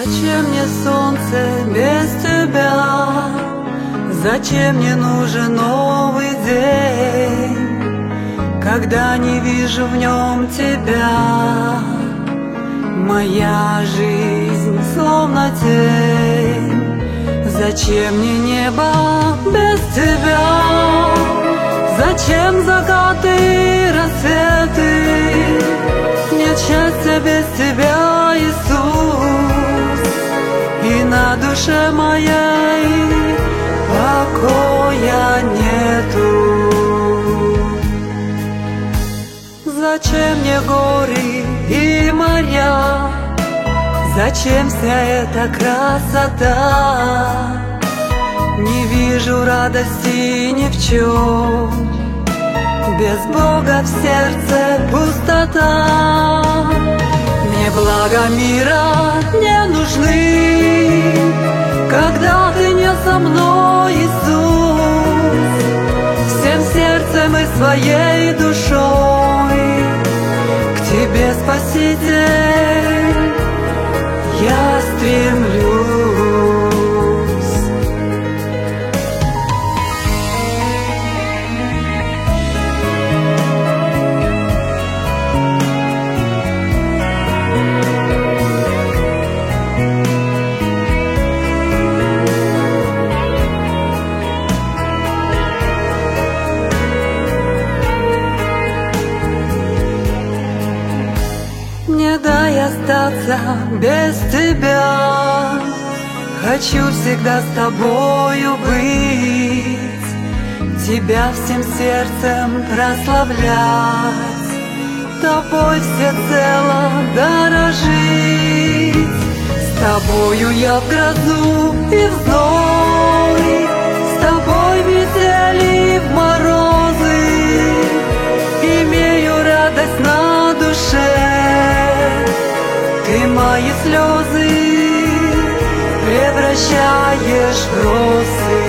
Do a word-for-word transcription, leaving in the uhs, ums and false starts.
Зачем мне солнце без тебя? Зачем мне нужен новый день, когда не вижу в нем тебя? Моя жизнь словно тень. Зачем мне небо без тебя? Зачем закаты и рассветы? Нет счастья без тебя, Иисус, и на душе моей покоя нету. Зачем мне горы и моря? Зачем вся эта красота? Не вижу радости ни в чем. Без Бога в сердце пустота. Мне блага мира не нужны, когда ты не со мной, Иисус. Всем сердцем и своей душой к тебе, Спаситель, я стремлюсь. Не дай остаться без тебя. Хочу всегда с тобою быть, тебя всем сердцем прославлять, тобой всецело дорожить. С тобою я в грозу и в зной, с тобой в метели и в морозы, имею радость на душе. Ты мои слезы превращаешь в росы.